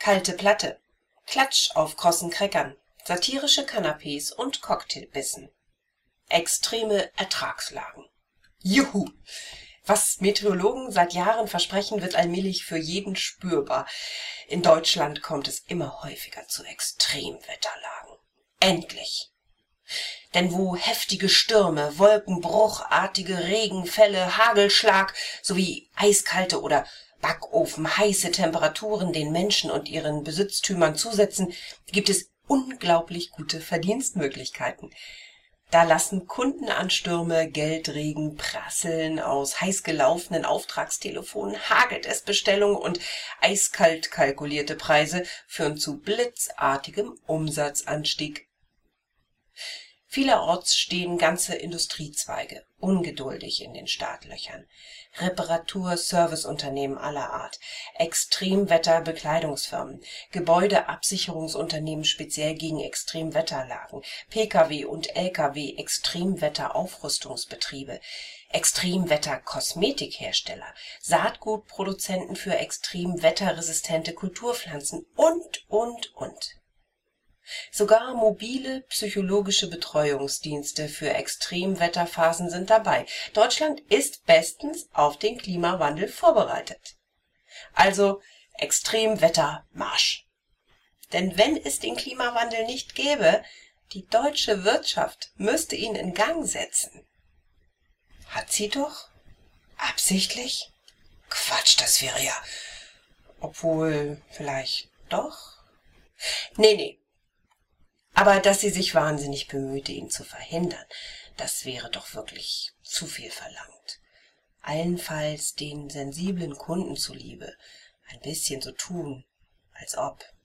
Kalte Platte, Klatsch auf krossen Crackern, satirische Canapés und Cocktailbissen. Extreme Ertragslagen. Juhu! Was Meteorologen seit Jahren versprechen, wird allmählich für jeden spürbar. In Deutschland kommt es immer häufiger zu Extremwetterlagen. Endlich! Denn wo heftige Stürme, wolkenbruchartige Regenfälle, Hagelschlag sowie eiskalte oder backofenheiße Temperaturen den Menschen und ihren Besitztümern zusetzen, gibt es unglaublich gute Verdienstmöglichkeiten. Da lassen Kundenanstürme, Geldregen prasseln, aus heiß gelaufenen Auftragstelefonen hagelt es Bestellungen und eiskalt kalkulierte Preise führen zu blitzartigem Umsatzanstieg. Vielerorts stehen ganze Industriezweige ungeduldig in den Startlöchern. Reparatur-Serviceunternehmen aller Art, Extremwetter-Bekleidungsfirmen, Gebäudeabsicherungsunternehmen speziell gegen Extremwetterlagen, Pkw- und Lkw-Extremwetter-Aufrüstungsbetriebe, Extremwetter-Kosmetikhersteller, Saatgutproduzenten für extremwetterresistente Kulturpflanzen und. Sogar mobile psychologische Betreuungsdienste für Extremwetterphasen sind dabei. Deutschland ist bestens auf den Klimawandel vorbereitet. Also Extremwettermarsch. Denn wenn es den Klimawandel nicht gäbe, die deutsche Wirtschaft müsste ihn in Gang setzen. Hat sie doch? Absichtlich? Quatsch, das wäre ja... Obwohl, vielleicht doch? Nee. Aber dass sie sich wahnsinnig bemühte, ihn zu verhindern, das wäre doch wirklich zu viel verlangt. Allenfalls den sensiblen Kunden zuliebe ein bisschen so tun, als ob.